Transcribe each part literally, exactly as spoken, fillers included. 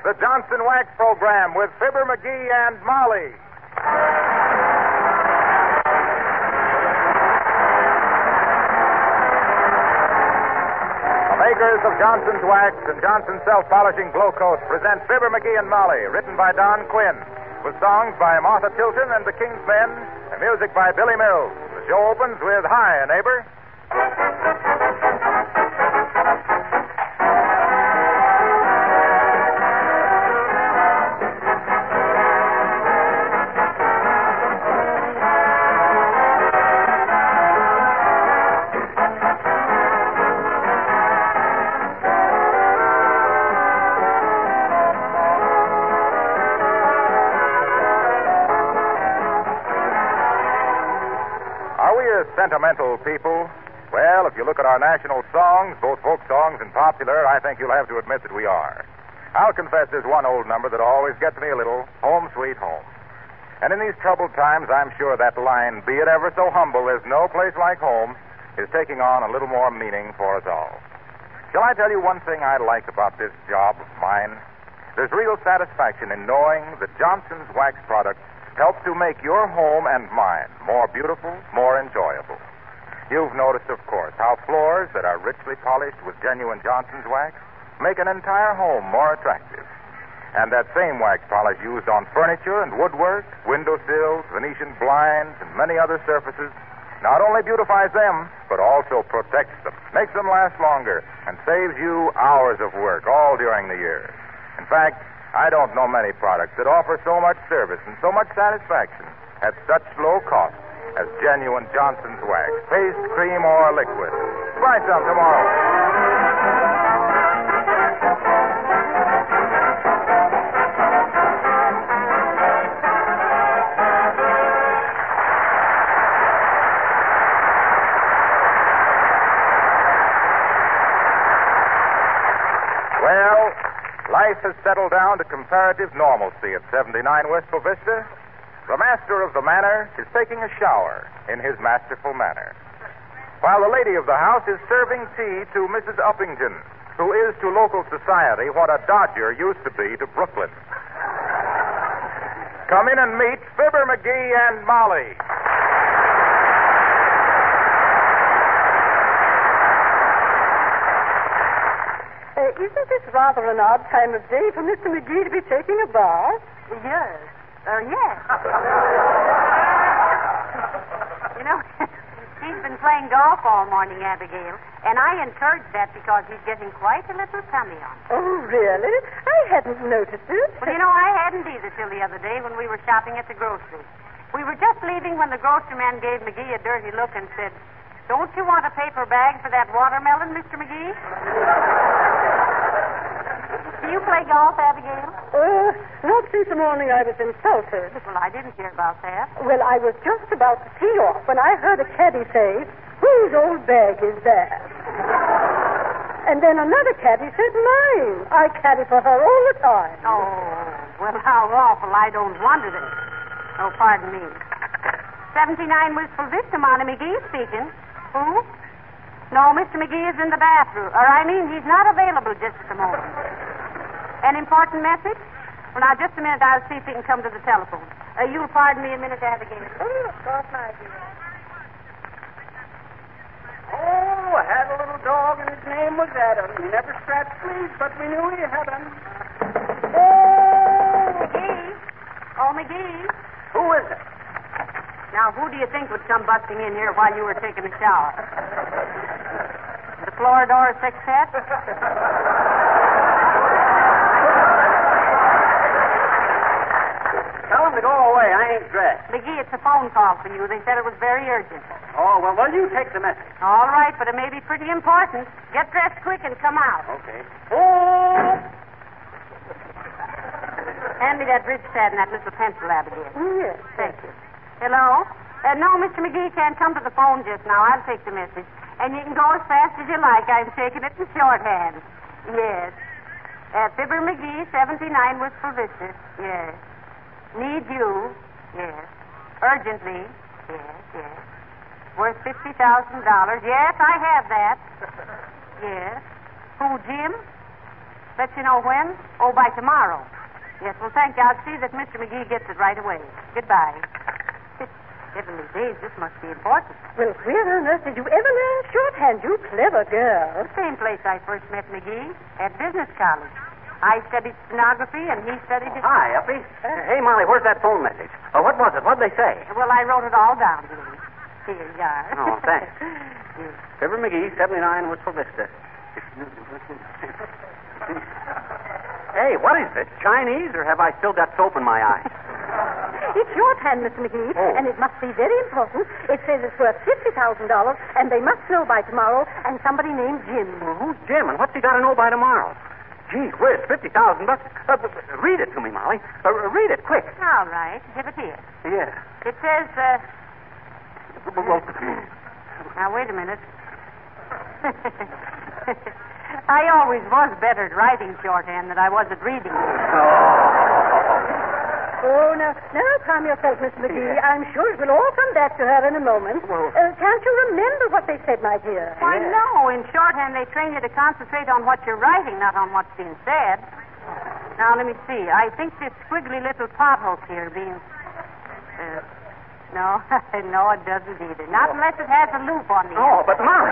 the Johnson Wax Program with Fibber McGee and Molly. The makers of Johnson's Wax and Johnson's Self-Polishing Glow Coat present Fibber McGee and Molly, written by Don Quinn, with songs by Martha Tilton and the King's Men, and music by Billy Mills. The show opens with Hi, Neighbor. Sentimental people? Well, if you look at our national songs, both folk songs and popular, I think you'll have to admit that we are. I'll confess there's one old number that always gets me a little, Home Sweet Home. And in these troubled times, I'm sure that line, be it ever so humble, there's no place like home, is taking on a little more meaning for us all. Shall I tell you one thing I like about this job of mine? There's real satisfaction in knowing that Johnson's Wax products help to make your home and mine more beautiful, more enjoyable. You've noticed, of course, how floors that are richly polished with genuine Johnson's Wax make an entire home more attractive. And that same wax polish used on furniture and woodwork, windowsills, Venetian blinds, and many other surfaces not only beautifies them, but also protects them, makes them last longer, and saves you hours of work all during the year. In fact, I don't know many products that offer so much service and so much satisfaction at such low cost as genuine Johnson's Wax, paste, cream, or liquid. Buy some tomorrow. Well, life has settled down to comparative normalcy at seventy-nine Wistful Vista. The master of the manor is taking a shower in his masterful manner, while the lady of the house is serving tea to Missus Uppington, who is to local society what a Dodger used to be to Brooklyn. Come in and meet Fibber McGee and Molly. Uh, isn't this rather an odd time of day for Mister McGee to be taking a bath? Yes. Uh, yes. You know, he's been playing golf all morning, Abigail, and I encouraged that because he's getting quite a little tummy on. Oh, really? I hadn't noticed it. Well, you know, I hadn't either till the other day when we were shopping at the grocery. We were just leaving when the grocery man gave McGee a dirty look and said, "Don't you want a paper bag for that watermelon, Mister McGee?" Do you play golf, Abigail? Uh, not since the morning I was insulted. Well, I didn't hear about that. Well, I was just about to tee off when I heard a caddy say, "Whose old bag is that?" And then another caddy said, "Mine. I caddy for her all the time." Oh, well, how awful. I don't wonder that. Oh, pardon me. seventy-nine Wistful Vista, Monty McGee speaking. Who? No, Mister McGee is in the bathroom. Or, I mean, he's not available just at the moment. An important message? Well, now, just a minute. I'll see if he can come to the telephone. Uh, you'll pardon me a minute, Abigail. Oh, of course I do. Oh, I had a little dog, and his name was Adam. He never scratched fleas, but we knew he had them. Oh, McGee. Oh, McGee. Who is it? Now, who do you think would come busting in here while you were taking a shower? The Floridor Sextet? Tell him to go away. I ain't dressed. McGee, it's a phone call for you. They said it was very urgent. Oh, well, well, you take the message. All right, but it may be pretty important. Get dressed quick and come out. Okay. Oh! Hand me that bridge pad and that little pencil, Abigail. Yes. Thank you. Hello? Uh, no, Mister McGee can't come to the phone just now. I'll take the message. And you can go as fast as you like. I'm taking it in shorthand. Yes. Uh, Fibber McGee, seventy-nine Wistful Vista. Yes. Need you. Yes. Urgently. Yes, yes. Worth fifty thousand dollars. Yes, I have that. Yes. Who, Jim? Let you know when? Oh, by tomorrow. Yes, well, thank you. I'll see that Mister McGee gets it right away. Goodbye. Heavenly days, this must be important. Well, where on earth did you ever learn shorthand, you clever girl? The same place I first met McGee, at business college. I studied stenography, and he studied... Hi, Uppy. Hey, Molly, where's that phone message? Oh, what was it? What'd they say? Well, I wrote it all down, Julie. Here you are. Oh, thanks. Fibber McGee, seventy-nine, Wistful Vista. Hey, what is this? Chinese, or have I still got soap in my eye? It's shorthand, Mister McGee, Oh. and it must be very important. It says it's worth fifty thousand dollars, and they must know by tomorrow, and somebody named Jim. Well, who's Jim, and what's he got to know by tomorrow? Gee whiz, fifty thousand bucks. Uh, b- b- read it to me, Molly. Uh, read it, quick. All right. Give it here. Yeah. It says, uh... Well, Now, wait a minute. I always was better at writing shorthand than I was at reading. Oh, now, now calm yourself, Mister McGee. Yeah. I'm sure it will all come back to her in a moment. Well- Uh, can't you remember what they said, my dear? I know. In shorthand, they train you to concentrate on what you're writing, not on what's being said. Now, let me see. I think this squiggly little potholes here being... Uh, no, no, it doesn't either. Not unless it has a loop on the end. Oh, but Molly.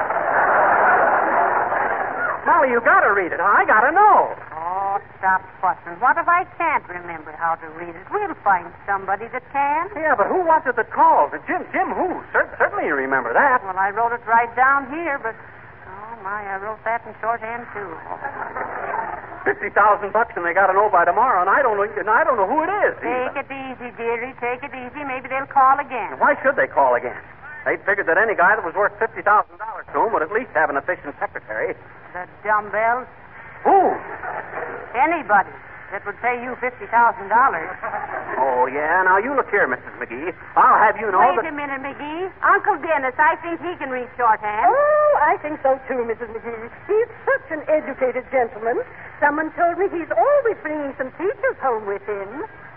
Molly, you got to read it. I got to know. Oh, stop fussing. What if I can't remember how to read it? We'll find somebody that can. Yeah, but who was it that called? Jim, Jim who? Cer- certainly you remember that. Well, I wrote it right down here, but... Oh, my, I wrote that in shorthand, too. Fifty thousand bucks, and they got to know by tomorrow, and I don't know. And I don't know who it is. Take it easy, dearie. Take it easy. Maybe they'll call again. Why should they call again? They figured that any guy that was worth fifty thousand dollars to him would at least have an efficient secretary. The dumbbells. Who? Anybody that would pay you fifty thousand dollars. Oh yeah. Now you look here, Missus McGee. I'll have you know Wait that. a minute, McGee. Uncle Dennis, I think he can read shorthand. Oh, I think so, too, Missus McGee. He's such an educated gentleman. Someone told me he's always bringing some teachers home with him.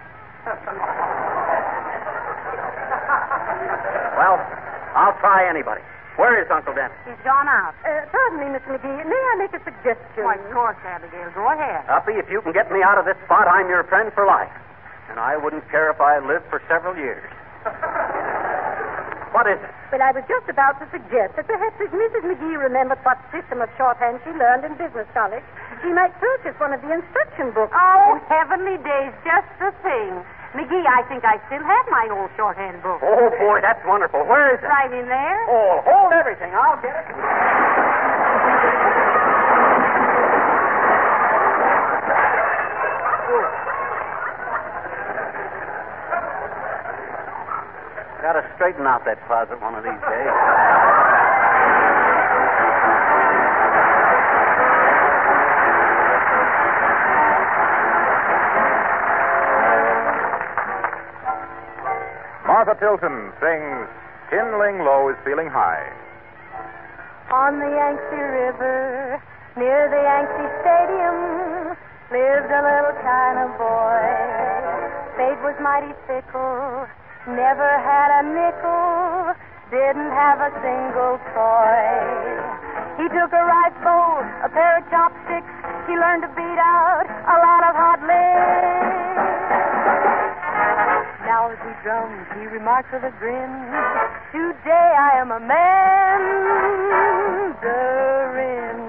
Well, I'll try anybody. Where is Uncle Dennis? He's gone out. Uh, pardon me, Mister McGee. May I make a suggestion? Why, of course, Abigail. Go ahead. Uppy, if you can get me out of this spot, I'm your friend for life. And I wouldn't care if I lived for several years. What is it? Well, I was just about to suggest that perhaps if Missus McGee remembered what system of shorthand she learned in business college, she might purchase one of the instruction books. Oh, heavenly days, just the thing. McGee, I think I still have my old shorthand book. Oh, boy, that's wonderful. Where is it? Right in there. Oh, hold everything. I'll get it. Gotta straighten out that closet one of these days. Martha Tilton sings Kindling Low is Feeling High. On the Yangtze River, near the Yangtze Stadium, lived a little China boy. Fate was mighty fickle, never had a nickel, didn't have a single toy. He took a rifle, a pair of chopsticks, he learned to beat out a lot of hot licks. Now as he drums, he remarks with a grin, today I am a mandarin.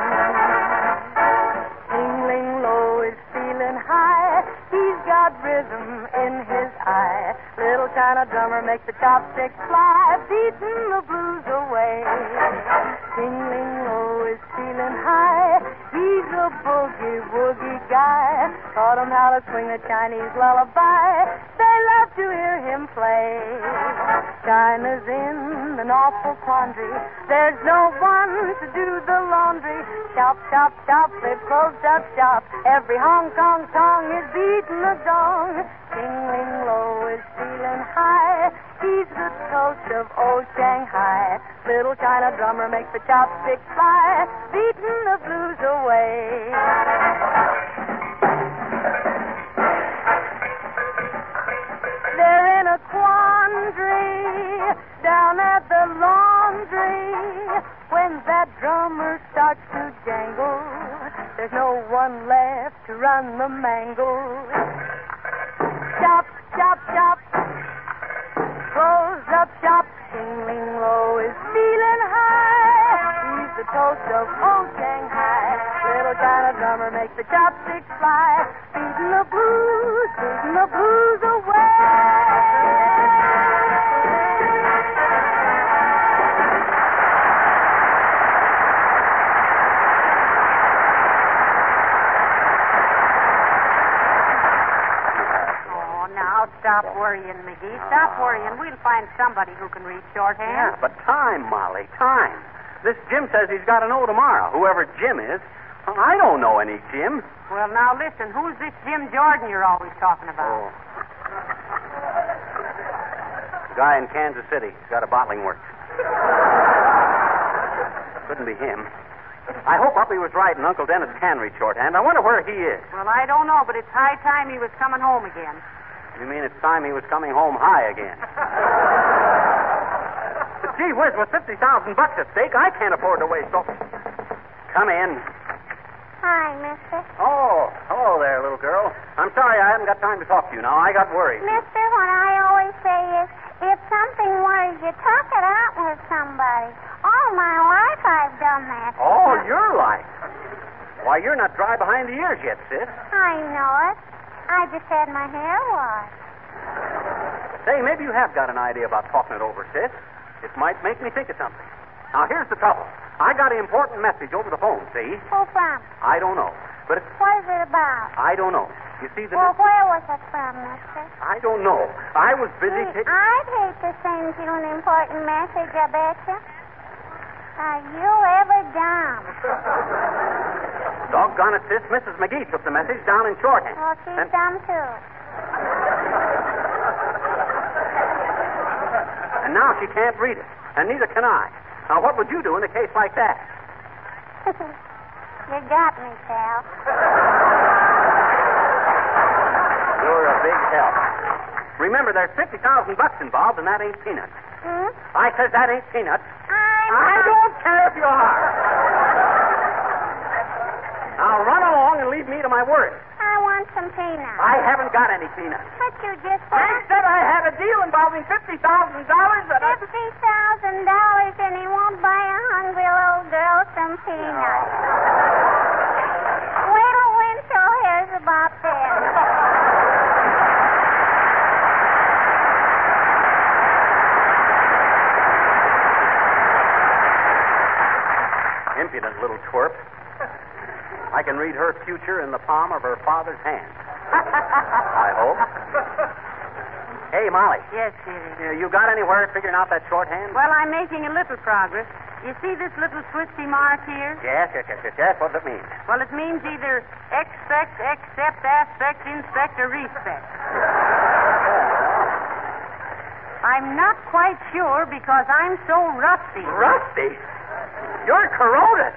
Tingling low is feeling high, he's got rhythm in his eye. Little China drummer makes the chopsticks fly, beating the blues away. Tingling low is feeling high, he's a boogie woogie guy. Taught him how to swing the Chinese lullaby, they love to hear him play. China's in an awful quandary, there's no one to do the laundry. Chop, chop, chop, they've closed up shop, every Hong Kong song is beating the gong. Tingling low is feeling high, he's the toast of old Shanghai. Little China drummer makes the chopsticks fly, beating the blues away. They're in a quandary down at the laundry. When that drummer starts to jangle, there's there's no one left to run the mangle. Chop, chop, chop. Close up shop. Ling Lo is feeling high. He's the toast of old Shanghai. Little China drummer makes the chopsticks fly. Beating the blues, beating the blues away. Stop worrying, McGee. Stop worrying. We'll find somebody who can read shorthand. Yeah, but time, Molly, time. This Jim says he's got to know tomorrow, whoever Jim is. I don't know any Jim. Well, now listen. Who's this Jim Jordan you're always talking about? Oh. The guy in Kansas City. He's got a bottling works. Couldn't be him. I hope Uppy was right and Uncle Dennis can read shorthand. I wonder where he is. Well, I don't know, but it's high time he was coming home again. You mean it's time he was coming home high again? But gee whiz, with fifty thousand bucks at stake, I can't afford to waste all... Come in. Hi, mister. Oh, hello there, little girl. I'm sorry I haven't got time to talk to you now. I got worried. Mister, what I always say is, if something worries you, talk it out with somebody. All my life I've done that. All your life? Why, you're not dry behind the ears yet, sis. I know it. I just had my hair washed. Say, maybe you have got an idea about talking it over, sis. It might make me think of something. Now, here's the trouble. I got an important message over the phone, see? Who from? I don't know. But it's... What is it about? I don't know. You see the... Well, where was it from, mister? I don't know. I was busy Gee, taking... I'd hate to send you an important message, I betcha. Are you ever dumb? Doggone it, sis. Missus McGee took the message down in shorthand. Well, she's And- dumb, too. And now she can't read it. And neither can I. Now, what would you do in a case like that? You got me, pal. You're a big help. Remember, there's fifty thousand bucks involved, and that ain't peanuts. Hmm? I says that ain't peanuts. I'm I not... don't care if you are. Now, run along and leave me to my worries. I want some peanuts. I haven't got any peanuts. But you just I said... said I had a deal involving fifty thousand dollars that I... Fifty thousand dollars, and he won't buy a hungry little girl some peanuts. Wait till Winslow hears about this. Impudent little twerp. I can read her future in the palm of her father's hand. I hope. Hey, Molly. Yes, dearie. Uh, you got anywhere figuring out that shorthand? Well, I'm making a little progress. You see this little twisty mark here? Yes, yes, yes, yes, yes. What does it mean? Well, it means either expect, accept, aspect, inspect, or respect. I'm not quite sure because I'm so rusty. Rusty? You're corroded.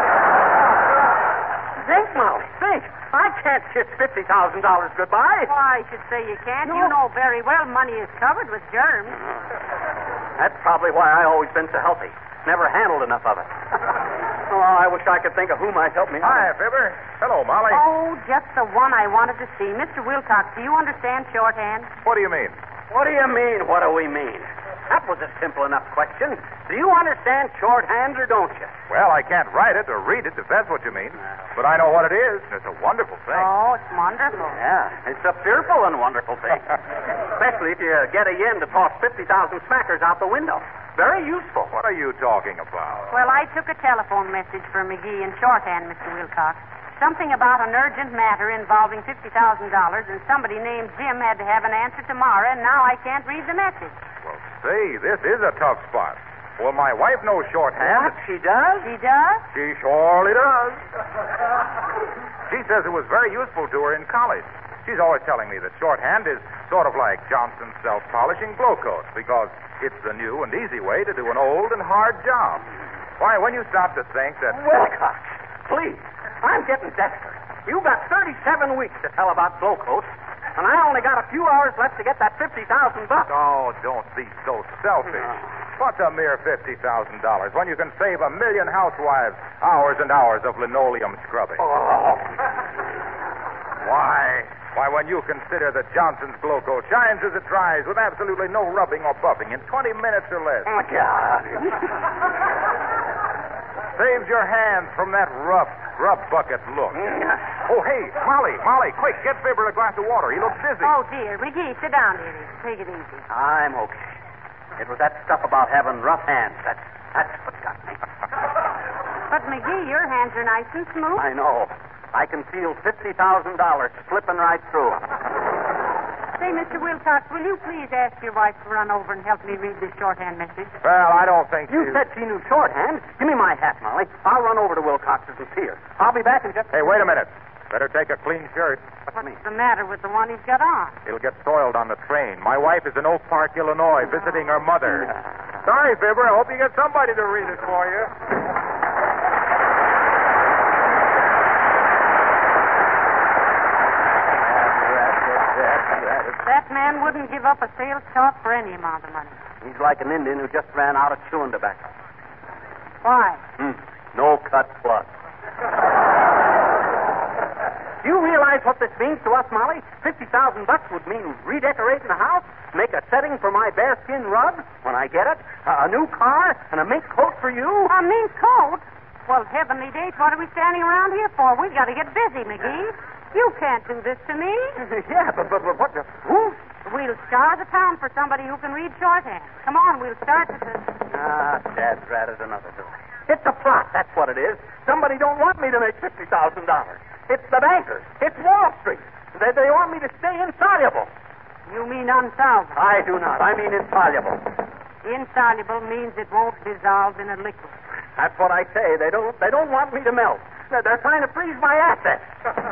Think, Molly, think. I can't kiss fifty thousand dollars goodbye. Why, I should say you can't. No. You know very well money is covered with germs. That's probably why I always been so healthy. Never handled enough of it. Oh, I wish I could think of who might help me. Hi, Fibber. Hello, Molly. Oh, just the one I wanted to see. Mister Wilcox, do you understand shorthand? What do you mean? What do you mean, what do we mean? That was a simple enough question. Do you understand shorthand or don't you? Well, I can't write it or read it, if that's what you mean. But I know what it is, and it's a wonderful thing. Oh, it's wonderful. Yeah, it's a fearful and wonderful thing. Especially if you get a yen to toss fifty thousand smackers out the window. Very useful. What are you talking about? Well, I took a telephone message for McGee in shorthand, Mister Wilcox. Something about an urgent matter involving fifty thousand dollars, and somebody named Jim had to have an answer tomorrow, and now I can't read the message. Well, say, this is a tough spot. Well, my wife knows shorthand. What, she does? He does? She surely does. She says it was very useful to her in college. She's always telling me that shorthand is sort of like Johnson's self-polishing glow coat because it's the new and easy way to do an old and hard job. Why, when you stop to think that... Wilcox, please. I'm getting desperate. You've got thirty-seven weeks to tell about glow coats, and I only got a few hours left to get that fifty thousand bucks. Oh, don't be so selfish. What's a mere fifty thousand dollars when you can save a million housewives hours and hours of linoleum scrubbing? Oh. Why? Why, when you consider that Johnson's Glow Coat shines as it dries with absolutely no rubbing or buffing in twenty minutes or less. Oh, God. Saves your hands from that rough, scrub bucket look. Oh, hey, Molly, Molly, quick, get Fibber a glass of water. He looks dizzy. Oh, dear. McGee, sit down, dearie. Take it easy. I'm okay. It was that stuff about having rough hands. That's, that's what got me. But, McGee, your hands are nice and smooth. I know. I can feel fifty thousand dollars slipping right through 'em. Say, Mister Wilcox, will you please ask your wife to run over and help me read this shorthand message? Well, I don't think You she... said she knew shorthand. Give me my hat, Molly. I'll run over to Wilcox's and see her. I'll be back in just... Hey, wait a minute. Better take a clean shirt. What's that mean? What's the matter with the one he's got on? It'll get soiled on the train. My wife is in Oak Park, Illinois, visiting her mother. Sorry, Fibber. I hope you get somebody to read it for you. That man wouldn't give up a sales talk for any amount of money. He's like an Indian who just ran out of chewing tobacco. Why? Hmm. No cut plus. Do you realize what this means to us, Molly? Fifty thousand bucks would mean redecorating the house, make a setting for my bearskin rug when I get it, a, a new car, and a mink coat for you. A mink coat? Well, heavenly days, what are we standing around here for? We've got to get busy, McGee. You can't do this to me. Yeah, but, but, but what the... Who? We'll scour the town for somebody who can read shorthand. Come on, we'll start with this. Ah, Dad's ratted another door. It's a plot, that's what it is. Somebody don't want me to make fifty thousand dollars. It's the bankers. It's Wall Street. They, they want me to stay insoluble. You mean unsolvable? I do not. I mean insoluble. Insoluble means it won't dissolve in a liquid. That's what I say. They don't they don't want me to melt. They're, they're trying to freeze my assets.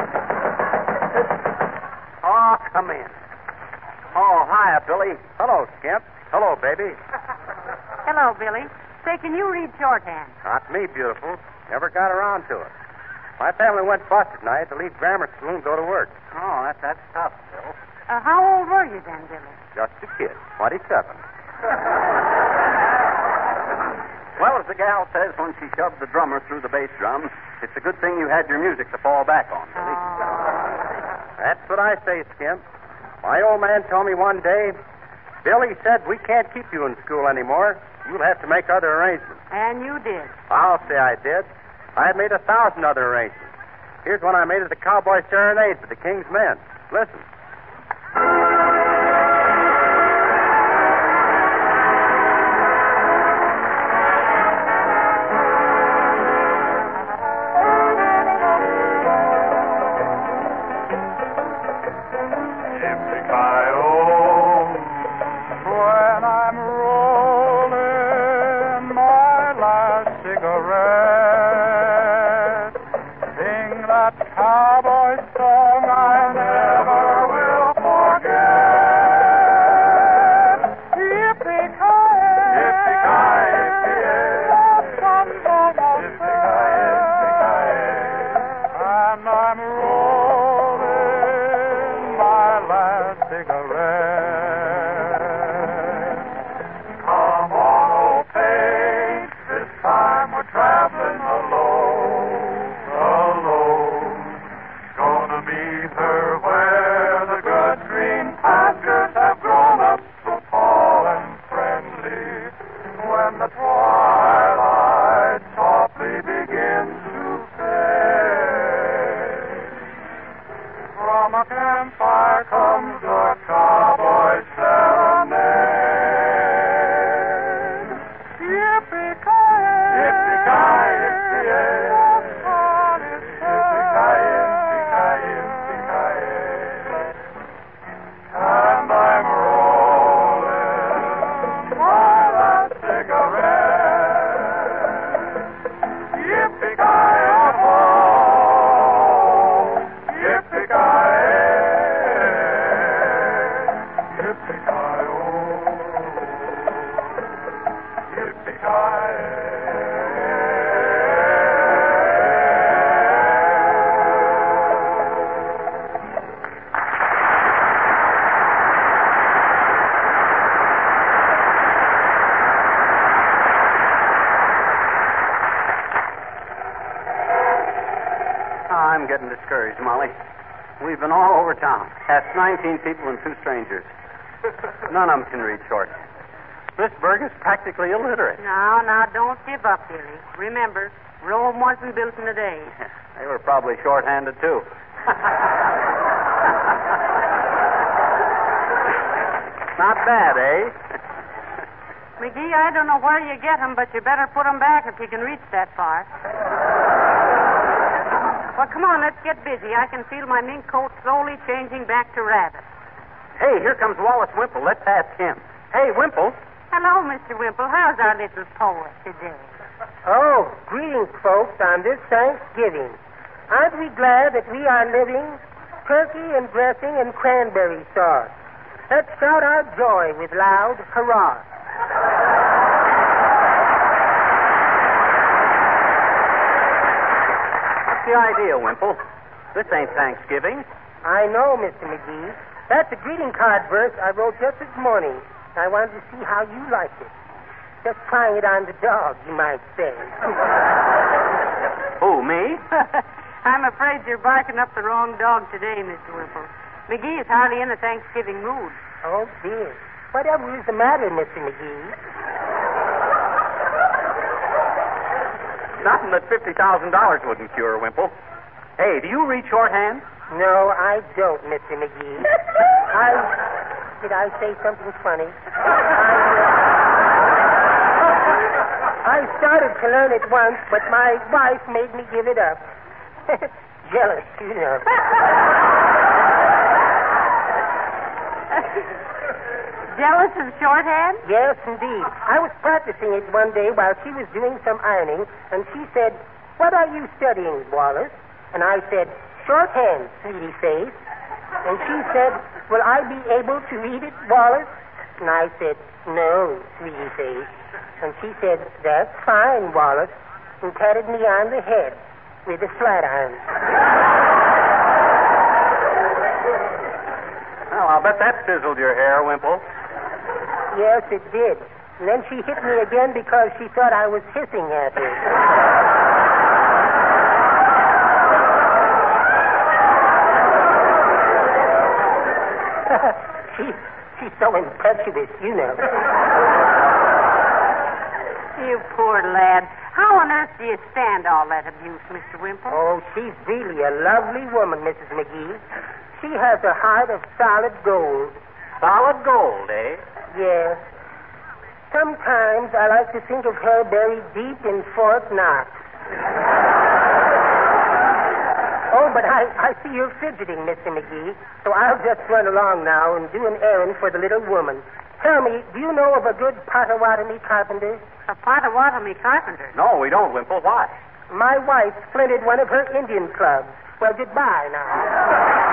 Oh, come in. Oh, hiya, Billy. Hello, Skimp. Hello, baby. Hello, Billy. Say, can you read shorthand? Not me, beautiful. Never got around to it. My family went bust at night to leave grammar school and go to work. Oh, that, that's tough, Bill. Uh, how old were you then, Billy? Just a kid, twenty-seven. Well, as the gal says when she shoved the drummer through the bass drum, it's a good thing you had your music to fall back on, Billy. That's what I say, Skimp. My old man told me one day, Billy said, we can't keep you in school anymore. You'll have to make other arrangements. And you did. I'll say I did. I had made a thousand other arrangements. Here's one I made at the Cowboy Serenade for the King's Men. Listen. When I'm rolling my last cigarette, sing that cowboy song I never will forget. Yippee-ki-yay, yippee-ki-yay, the sun's almost set, and I'm rolling my last cigarette. Come on, old page, this time we're traveling alone, alone. Gonna meet her where the good green pastures have grown up so tall and friendly. When the twilight softly begins to fade, from a campfire comes a cowboy serenade. Yippee-ki-yay, yippee-ki-yay, the sun is yippee-ki-yay, yippee-ki-yay, and I'm rolling my last cigarette. Yippee-ki-yay, oh, yippee-ki-yay, yippee-ki-yay. discouraged, Molly. We've been all over town. Asked nineteen people and two strangers. None of them can read short. Miss Bergen's practically illiterate. Now, now, don't give up, Billy. Remember, Rome wasn't built in a day. They were probably short-handed, too. Not bad, eh? McGee, I don't know where you get 'em, but you better put 'em back if you can reach that far. Well, come on, let's get busy. I can feel my mink coat slowly changing back to rabbit. Hey, here comes Wallace Wimple. Let's ask him. Hey, Wimple. Hello, Mister Wimple. How's our little poet today? Oh, greetings, folks, on this Thanksgiving. Aren't we glad that we are living? Turkey and dressing and cranberry sauce. Let's shout our joy with loud hurrah. What's the idea, Wimple? This ain't Thanksgiving. I know, Mister McGee. That's a greeting card verse I wrote just this morning. I wanted to see how you liked it. Just trying it on the dog, you might say. Who, me? I'm afraid you're barking up the wrong dog today, Mister Wimple. McGee is hardly in a Thanksgiving mood. Oh, dear. Whatever is the matter, Mister McGee? Nothing that fifty thousand dollars wouldn't cure, Wimple. Hey, do you read shorthand? No, I don't, Mister McGee. I... Did I say something funny? I, uh, I started to learn it once, but my wife made me give it up. Jealous, you know. Jealous of shorthand? Yes, indeed. I was practicing it one day while she was doing some ironing, and she said, "What are you studying, Wallace?" And I said, "Shorthand, sweetie face." And she said, "Will I be able to read it, Wallace?" And I said, "No, sweetie face." And she said, "That's fine, Wallace," and patted me on the head with a flat iron. Well, I'll bet that sizzled your hair, Wimple. Yes, it did. And then she hit me again because she thought I was hissing at her. she, she's so impetuous, you know. You poor lad. How on earth do you stand all that abuse, Mister Wimple? Oh, she's really a lovely woman, Missus McGee. She has a heart of solid gold. Solid gold, eh? Yes. Sometimes I like to think of her buried deep in Fort Knox. Oh, but I, I see you're fidgeting, Mister McGee, so I'll just run along now and do an errand for the little woman. Tell me, do you know of a good Potawatomi carpenter? A Potawatomi carpenter? No, we don't, Wimple. Why? My wife splintered one of her Indian clubs. Well, goodbye now.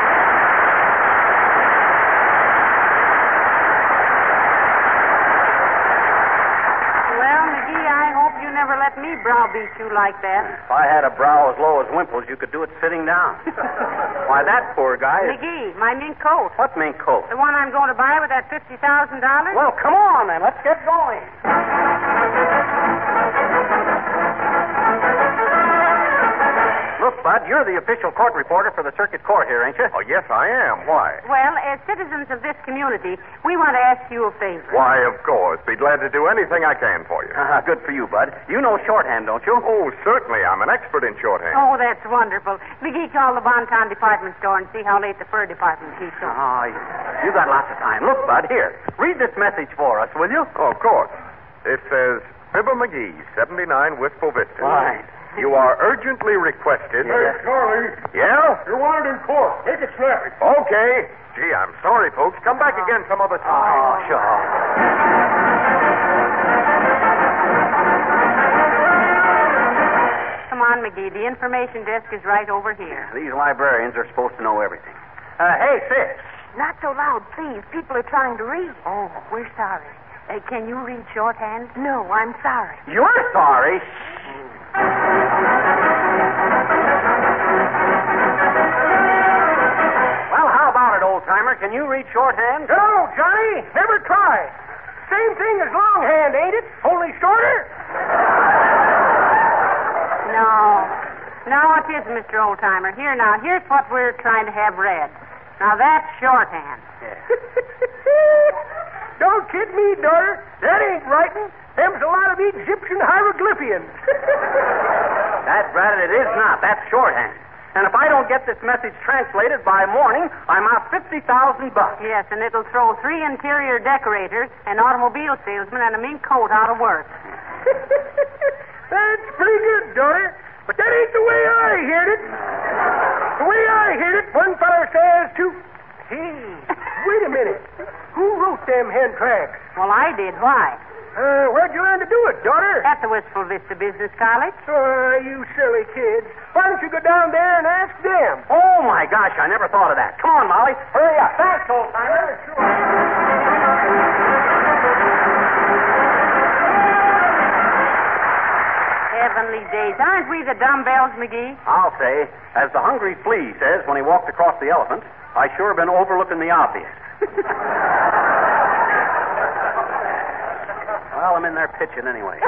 Never let me browbeat you like that. If I had a brow as low as Wimple's, you could do it sitting down. Why, that poor guy is... McGee, my mink coat. What mink coat? The one I'm going to buy with that fifty thousand dollars? Well, come on, then. Let's get going. Look, Bud, you're the official court reporter for the circuit court here, ain't you? Oh, yes, I am. Why? Well, as citizens of this community, we want to ask you a favor. Why, of course. Be glad to do anything I can for you. Uh, good for you, Bud. You know shorthand, don't you? Oh, certainly. I'm an expert in shorthand. Oh, that's wonderful. McGee, call the Bonton department store and see how late the fur department keeps on. Oh, you got lots of time. Look, Bud, here. Read this message for us, will you? Oh, of course. It says, Fibber McGee, seventy-nine Wistful Vista. Fine. You are urgently requested... Hey, Charlie. Yeah? You're wanted in court. Make it snappy. Okay. Gee, I'm sorry, folks. Come back again some other time. Oh, sure. Come on, McGee. The information desk is right over here. These librarians are supposed to know everything. Uh, hey, sis. Not so loud, please. People are trying to read. Oh, we're sorry. Uh, can you read shorthand? No, I'm sorry. You're sorry? Well, how about it, old-timer? Can you read shorthand? No, Johnny. Never try. Same thing as longhand, ain't it? Only shorter. No. No, it isn't, Mister Oldtimer. Here now, here's what we're trying to have read. Now, that's shorthand. Yeah. Don't kid me, daughter. That ain't writing. Them's a lot of Egyptian hieroglyphians. That's right, it is not. That's shorthand. And if I don't get this message translated by morning, I'm out fifty thousand bucks. Yes, and it'll throw three interior decorators, an automobile salesman, and a mink coat out of work. That's pretty good, daughter. But that ain't the way I heard it. The way I heard it, one fellow says to... Hey, wait a minute. Who wrote them hen tracks? Well, I did. Why? Uh, where'd you learn to do it, daughter? At the Wistful Vista Business College. Oh, you silly kids. Why don't you go down there and ask them? Oh, my gosh, I never thought of that. Come on, Molly. Hurry up. Thanks, old timer. Heavenly days. Aren't we the dumbbells, McGee? I'll say, as the hungry flea says when he walked across the elephant, I sure been overlooking the obvious. Well, I'm in there pitching anyway.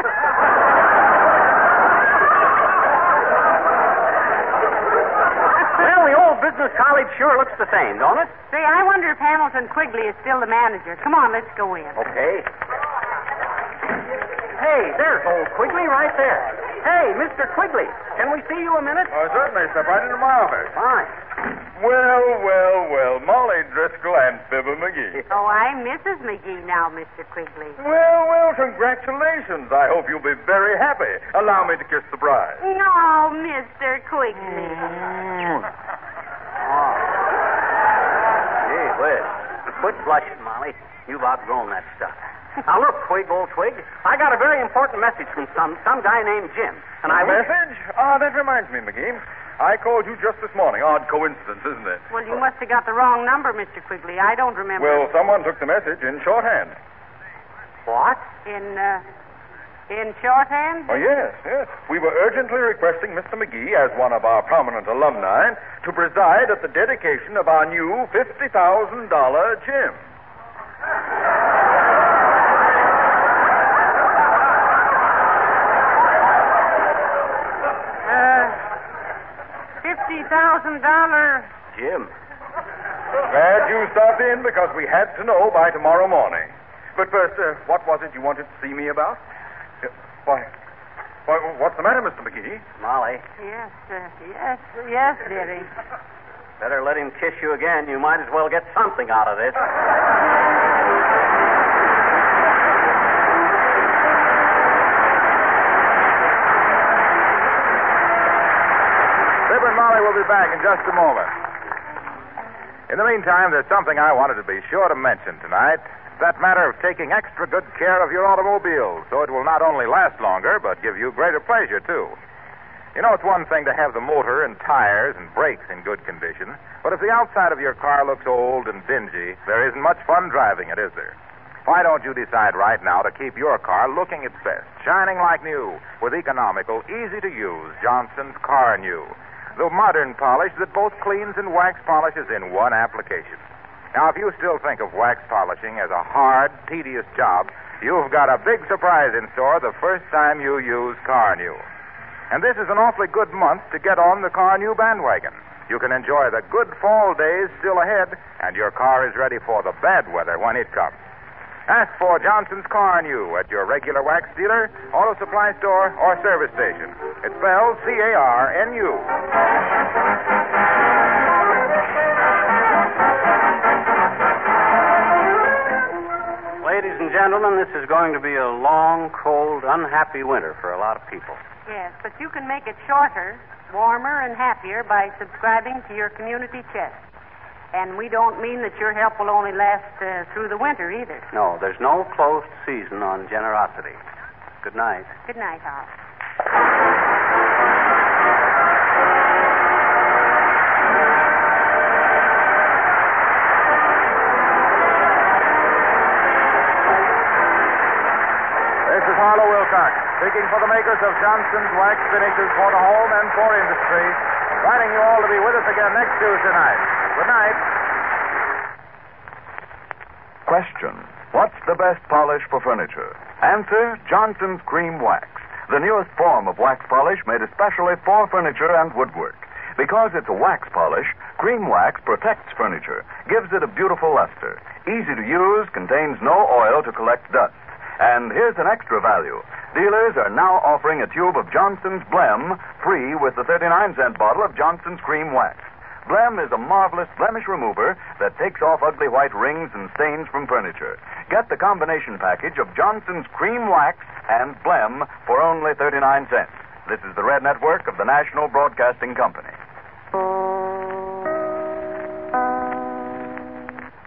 Well, the old business college sure looks the same, don't it? Say, I wonder if Hamilton Quigley is still the manager. Come on, let's go in. Okay. Hey, there's old Quigley right there. Hey, Mister Quigley, can we see you a minute? Oh, certainly. Step right into my office. Fine. Well, well, well. Molly Driscoll and Fibber McGee. Oh, I'm Missus McGee now, Mister Quigley. Well, well, congratulations. I hope you'll be very happy. Allow me to kiss the bride. No, Mister Quigley. Oh. Gee whiz. Quit blushing, Molly. You've outgrown that stuff. Now, look, Twig, old Twig, I got a very important message from some some guy named Jim. And I Message? Ah, that reminds me, McGee. I called you just this morning. Odd coincidence, isn't it? Well, you must have got the wrong number, Mister Quigley. I don't remember. Well, someone took the message in shorthand. What? In, uh, in shorthand? Oh, yes, yes. We were urgently requesting Mister McGee, as one of our prominent alumni, to preside at the dedication of our new fifty thousand dollars gym. fifty thousand dollars. Jim. Glad you stopped in because we had to know by tomorrow morning. But first, uh, what was it you wanted to see me about? Uh, why, why, what's the matter, Mister McGee? Molly. Yes, uh, yes, yes, dearie. Better let him kiss you again. You might as well get something out of this. Fibber and Molly will be back in just a moment. In the meantime, there's something I wanted to be sure to mention tonight. It's that matter of taking extra good care of your automobile so it will not only last longer, but give you greater pleasure, too. You know, it's one thing to have the motor and tires and brakes in good condition, but if the outside of your car looks old and dingy, there isn't much fun driving it, is there? Why don't you decide right now to keep your car looking its best, shining like new, with economical, easy-to-use Johnson's Car New, the modern polish that both cleans and wax polishes in one application. Now, if you still think of wax polishing as a hard, tedious job, you've got a big surprise in store the first time you use Car New. And this is an awfully good month to get on the Car New bandwagon. You can enjoy the good fall days still ahead, and your car is ready for the bad weather when it comes. Ask for Johnson's Car New at your regular wax dealer, auto supply store, or service station. It's spelled C A R N U. Ladies and gentlemen, this is going to be a long, cold, unhappy winter for a lot of people. Yes, but you can make it shorter, warmer, and happier by subscribing to your community chest. And we don't mean that your help will only last uh, through the winter either. No, there's no closed season on generosity. Good night. Good night, Hal. This is Harlow Wilcox, speaking for the makers of Johnson's Wax Finishes for the home and for industry, inviting you all to be with us again next Tuesday night. Good night. Question: what's the best polish for furniture? Answer: Johnson's Cream Wax. the newest form of wax polish made especially for furniture and woodwork. Because it's a wax polish, Cream Wax protects furniture, gives it a beautiful luster. Easy to use, contains no oil to collect dust. And here's an extra value. Dealers are now offering a tube of Johnson's Blem free with the thirty-nine cent bottle of Johnson's Cream Wax. Blem is a marvelous blemish remover that takes off ugly white rings and stains from furniture. Get the combination package of Johnson's Cream Wax and Blem for only thirty-nine cents. This is the Red Network of the National Broadcasting Company.